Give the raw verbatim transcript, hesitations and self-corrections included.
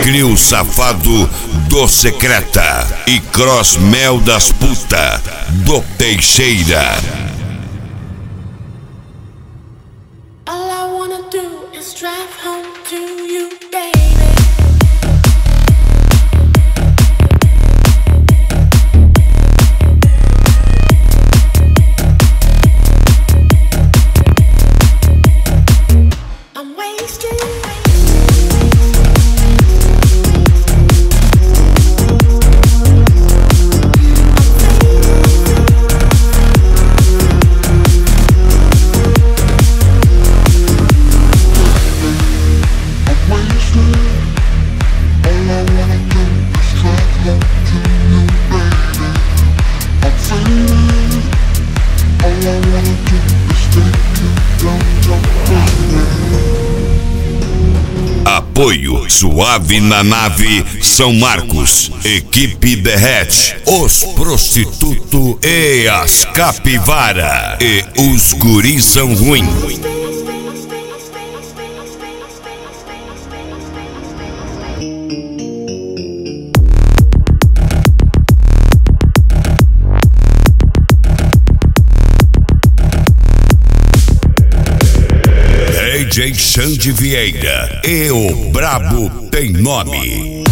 Crio Safado do Secreta e Crossmel das Puta do Teixeira. All I wanna do is drive home to you, baby. Apoio Suave na Nave São Marcos. Equipe Derrete, Os Prostituto e as Capivara. E os Guris São Ruim. D J Xande Vieira e o Brabo Tem Nome.